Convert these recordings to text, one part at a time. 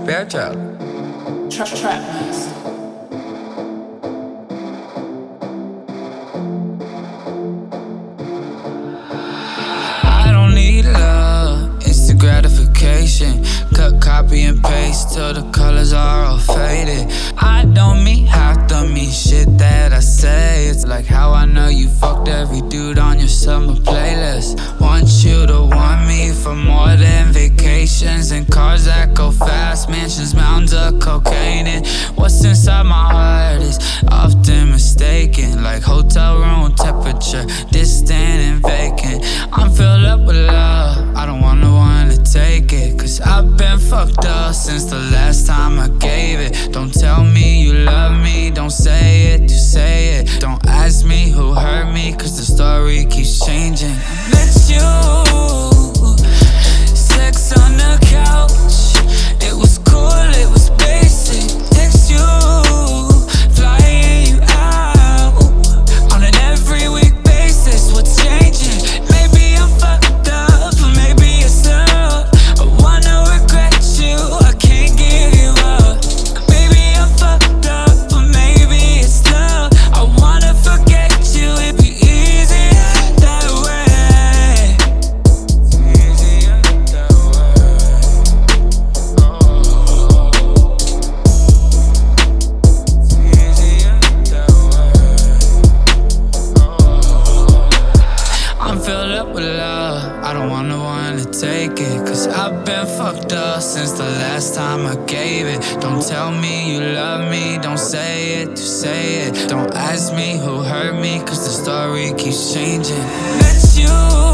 Fairchild. Trap Master. I don't need love, instant gratification. Cut, copy, and paste till the colors are all faded. I don't mean half the mean shit that I say. It's like how I know you fucked every dude on your summer playlist. Want you to want me for more than vacations and cars that go fast, mansions, mountains of cocaine. And what's inside my heart is often mistaken, like hotel room temperature, distant and vacant. I'm filled up with love, I don't want no one to take it, cause I've been fucked up since the last time I gave it. Don't tell me you love me, don't say it, you say it. Don't ask me who hurt me, cause the story keeps changing. I met you, sex on the couch. It was cool, it was basic. Text you, flying you out on an every week basis. What's changing? Maybe I'm fucked up, or maybe it's love. I wanna regret you, I can't give you up. Maybe I'm fucked up, or maybe it's love. I wanna forget you, it'd be easier that way. It's easier that way. It's easier that way. I'm filled up with love, I don't want no one to take it, cause I've been fucked up since the last time I gave it. Don't tell me you love me, don't say it, you say it. Don't ask me who hurt me, cause the story keeps changing. Met you,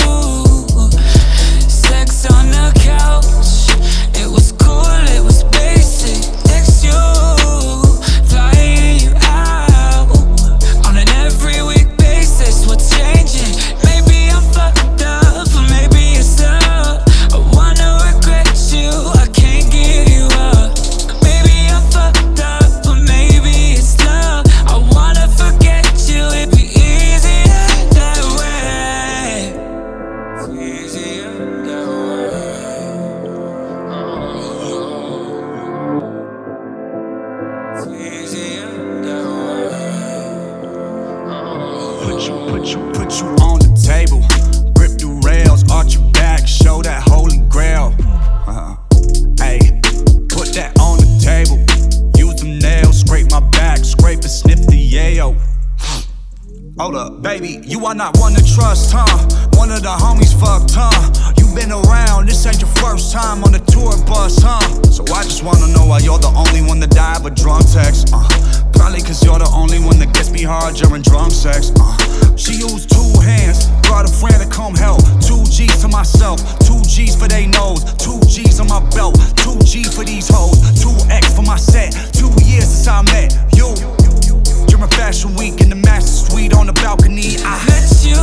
sex on the couch. It was cool, it was basic. Text you, flying you out on an every week basis. What's changing? Maybe I'm fucked up, or maybe it's love. I wanna regret you, I can't give you up. Maybe I'm fucked up, or maybe it's love. I wanna forget you, it'd be easier that way. It's easier that way. It's easier that way. Put you on the table. Grip the rails, arch your back, show that holy grail. Ayy, put that on the table. Use them nails, scrape my back, scrape and sniff the yayo. Hold up, baby, you are not one to trust, huh? One of the homies fucked, huh? You been around, this ain't your first time on the tour bus, huh? So I just wanna know why you're the only one to die of a drunk text, Probably cause you're the only one that gets me hard during drunk sex, She used 2 hands, brought a friend to come help. 2 G's to myself, 2 G's for they nose, 2 G's on my belt, 2 G's for these hoes, 2 X for my set. 2 years since I met you. During Fashion Week in the master suite on the balcony. I met you,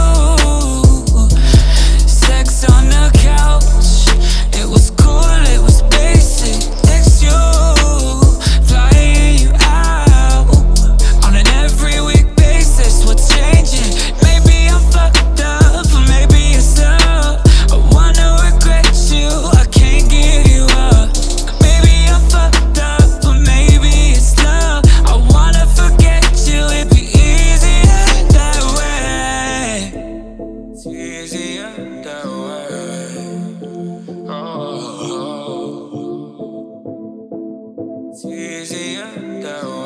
sex on the couch. It was cool, it was basic. Text you, flying you out on an every week basis. What's changing? Maybe I'm fucked up, or maybe it's love. I wanna regret you, I can't give you up. Maybe I'm fucked up, or maybe it's love. I wanna forget you, it'd be easier that way. It's easier that way. Oh, it's easier that way.